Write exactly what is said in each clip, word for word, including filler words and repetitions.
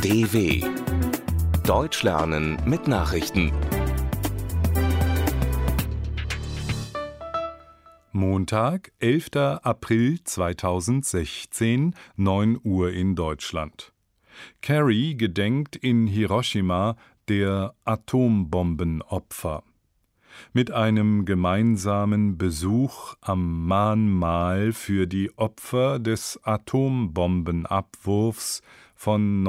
D W Deutsch lernen mit Nachrichten. Montag, elfter April zweitausendsechzehn, neun Uhr in Deutschland. Kerry gedenkt in Hiroshima der Atombombenopfer. Mit einem gemeinsamen Besuch am Mahnmal für die Opfer des Atombombenabwurfs von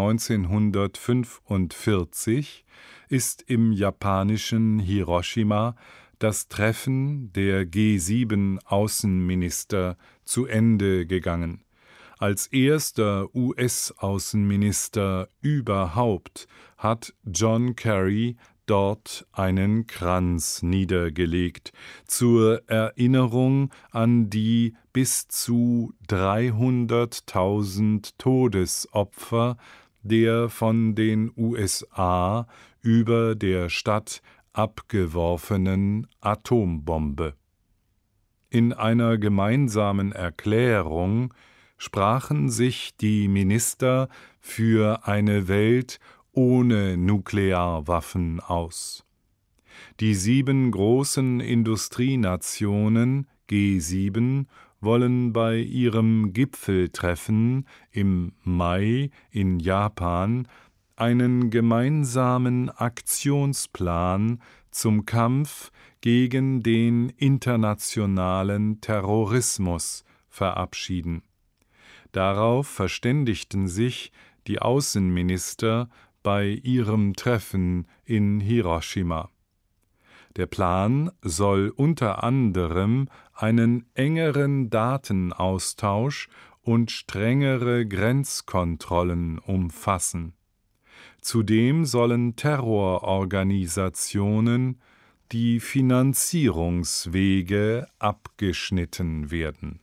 neunzehnhundertfünfundvierzig ist im japanischen Hiroshima das Treffen der G sieben Außenminister zu Ende gegangen. Als erster U S-Außenminister überhaupt hat John Kerry dort einen Kranz niedergelegt, zur Erinnerung an die bis zu dreihunderttausend Todesopfer der von den U S A über der Stadt abgeworfenen Atombombe. In einer gemeinsamen Erklärung sprachen sich die Minister für eine Welt ohne Nuklearwaffen aus. Die sieben großen Industrienationen G sieben wollen bei ihrem Gipfeltreffen im Mai in Japan einen gemeinsamen Aktionsplan zum Kampf gegen den internationalen Terrorismus verabschieden. Darauf verständigten sich die Außenminister bei ihrem Treffen in Hiroshima. Der Plan soll unter anderem einen engeren Datenaustausch und strengere Grenzkontrollen umfassen. Zudem sollen Terrororganisationen die Finanzierungswege abgeschnitten werden.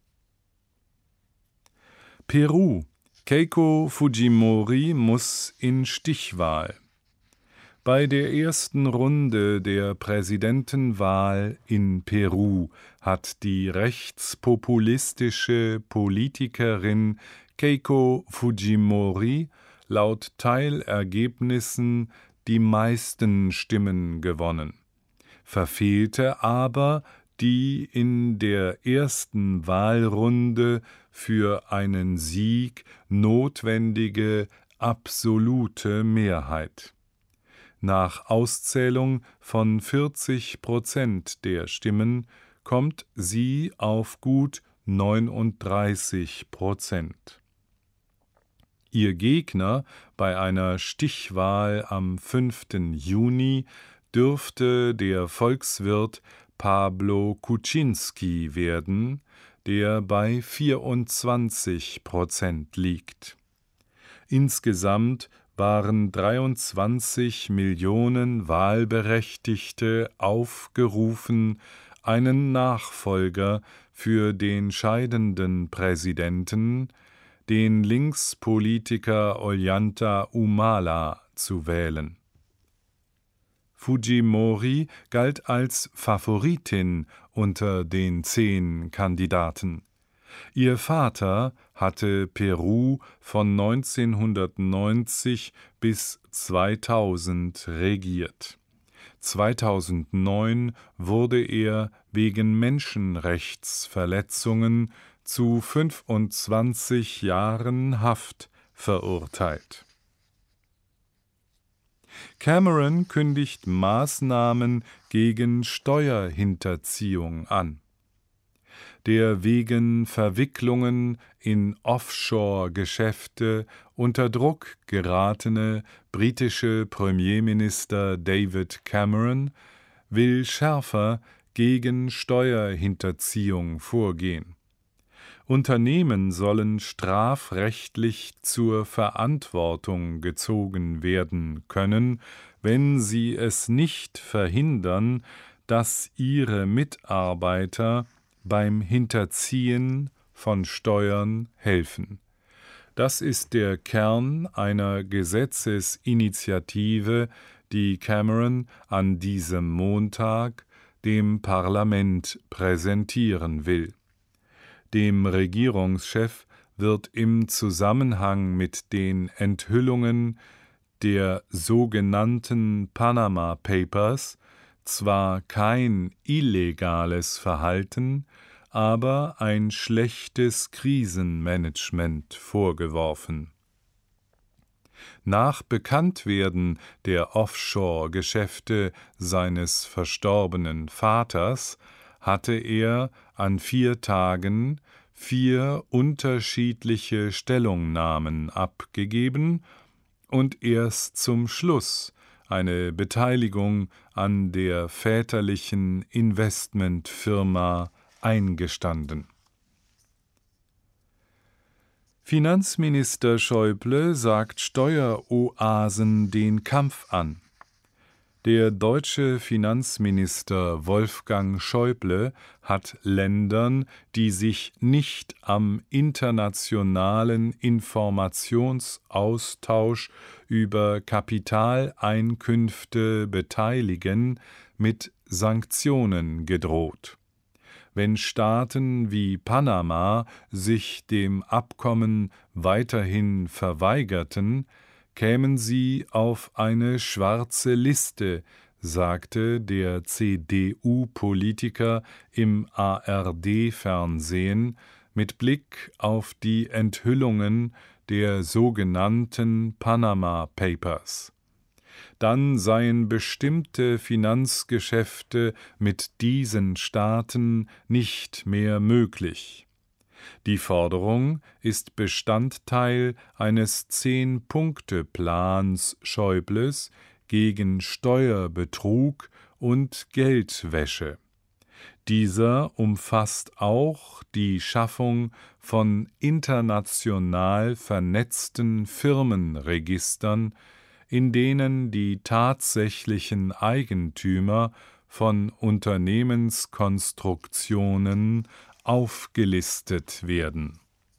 Peru. Keiko Fujimori muss in Stichwahl. Bei der ersten Runde der Präsidentenwahl in Peru hat die rechtspopulistische Politikerin Keiko Fujimori laut Teilergebnissen die meisten Stimmen gewonnen, verfehlte aber die in der ersten Wahlrunde für einen Sieg notwendige absolute Mehrheit. Nach Auszählung von vierzig Prozent der Stimmen kommt sie auf gut neununddreißig Prozent. Ihr Gegner bei einer Stichwahl am fünften Juni dürfte der Volkswirt Pablo Kuczynski werden, der bei vierundzwanzig Prozent liegt. Insgesamt waren dreiundzwanzig Millionen Wahlberechtigte aufgerufen, einen Nachfolger für den scheidenden Präsidenten, den Linkspolitiker Ollanta Humala, zu wählen. Fujimori galt als Favoritin unter den zehn Kandidaten. Ihr Vater hatte Peru von neunzehnhundertneunzig bis zweitausend regiert. zweitausendneun wurde er wegen Menschenrechtsverletzungen zu fünfundzwanzig Jahren Haft verurteilt. Cameron kündigt Maßnahmen gegen Steuerhinterziehung an. Der wegen Verwicklungen in Offshore-Geschäfte unter Druck geratene britische Premierminister David Cameron will schärfer gegen Steuerhinterziehung vorgehen. Unternehmen sollen strafrechtlich zur Verantwortung gezogen werden können, wenn sie es nicht verhindern, dass ihre Mitarbeiter beim Hinterziehen von Steuern helfen. Das ist der Kern einer Gesetzesinitiative, die Cameron an diesem Montag dem Parlament präsentieren will. Dem Regierungschef wird im Zusammenhang mit den Enthüllungen der sogenannten Panama Papers zwar kein illegales Verhalten, aber ein schlechtes Krisenmanagement vorgeworfen. Nach Bekanntwerden der Offshore-Geschäfte seines verstorbenen Vaters hatte er an vier Tagen vier unterschiedliche Stellungnahmen abgegeben und erst zum Schluss eine Beteiligung an der väterlichen Investmentfirma eingestanden. Finanzminister Schäuble sagt Steueroasen den Kampf an. Der deutsche Finanzminister Wolfgang Schäuble hat Ländern, die sich nicht am internationalen Informationsaustausch über Kapitaleinkünfte beteiligen, mit Sanktionen gedroht. Wenn Staaten wie Panama sich dem Abkommen weiterhin verweigerten, kämen sie auf eine schwarze Liste, sagte der C D U-Politiker im A R D-Fernsehen mit Blick auf die Enthüllungen der sogenannten Panama Papers. Dann seien bestimmte Finanzgeschäfte mit diesen Staaten nicht mehr möglich. Die Forderung ist Bestandteil eines Zehn-Punkte-Plans Schäubles gegen Steuerbetrug und Geldwäsche. Dieser umfasst auch die Schaffung von international vernetzten Firmenregistern, in denen die tatsächlichen Eigentümer von Unternehmenskonstruktionen aufgelistet werden.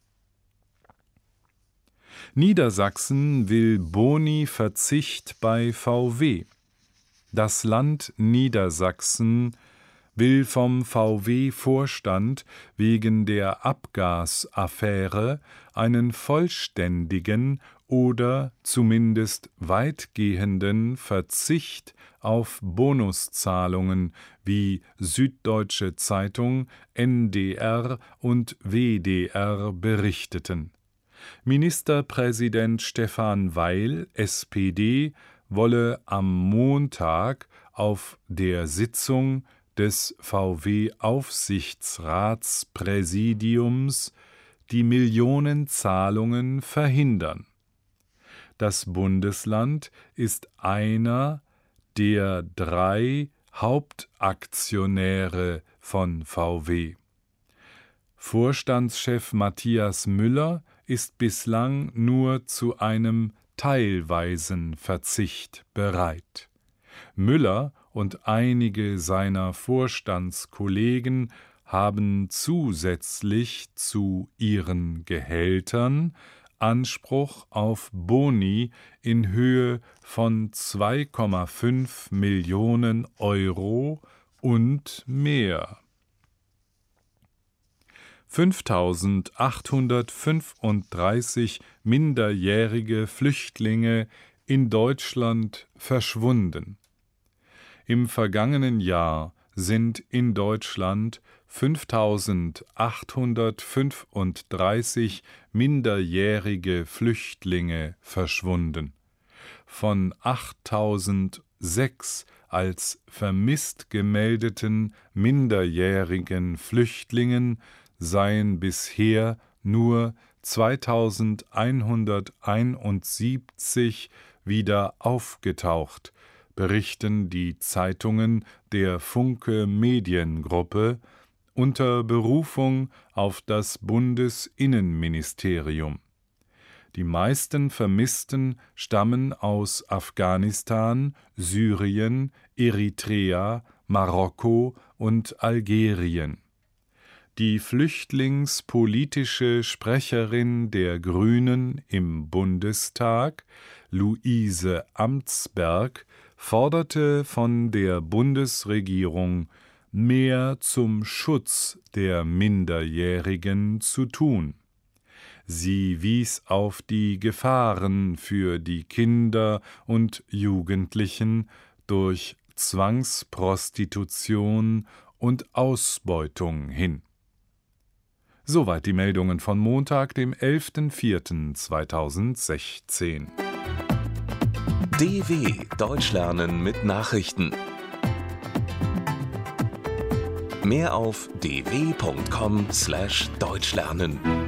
Niedersachsen will Boni-Verzicht bei V W. Das Land Niedersachsen will vom V W-Vorstand wegen der Abgasaffäre einen vollständigen oder zumindest weitgehenden Verzicht auf Bonuszahlungen, wie Süddeutsche Zeitung, N D R und W D R berichteten. Ministerpräsident Stefan Weil, S P D, wolle am Montag auf der Sitzung des V W-Aufsichtsratspräsidiums die Millionenzahlungen verhindern. Das Bundesland ist einer der drei Hauptaktionäre von V W. Vorstandschef Matthias Müller ist bislang nur zu einem teilweisen Verzicht bereit. Müller und einige seiner Vorstandskollegen haben zusätzlich zu ihren Gehältern Anspruch auf Boni in Höhe von zwei Komma fünf Millionen Euro und mehr. fünftausendachthundertfünfunddreißig minderjährige Flüchtlinge in Deutschland verschwunden. Im vergangenen Jahr sind in Deutschland fünftausendachthundertfünfunddreißig minderjährige Flüchtlinge verschwunden. Von achttausendsechs als vermisst gemeldeten minderjährigen Flüchtlingen seien bisher nur zweitausendeinhunderteinundsiebzig wieder aufgetaucht, berichten die Zeitungen der Funke Mediengruppe unter Berufung auf das Bundesinnenministerium. Die meisten Vermissten stammen aus Afghanistan, Syrien, Eritrea, Marokko und Algerien. Die flüchtlingspolitische Sprecherin der Grünen im Bundestag, Luise Amtsberg, forderte von der Bundesregierung, mehr zum Schutz der Minderjährigen zu tun. Sie wies auf die Gefahren für die Kinder und Jugendlichen durch Zwangsprostitution und Ausbeutung hin. Soweit die Meldungen von Montag, dem elften vierten zweitausendsechzehn. D W Deutsch lernen mit Nachrichten. Mehr auf d w punkt com slash deutsch lernen.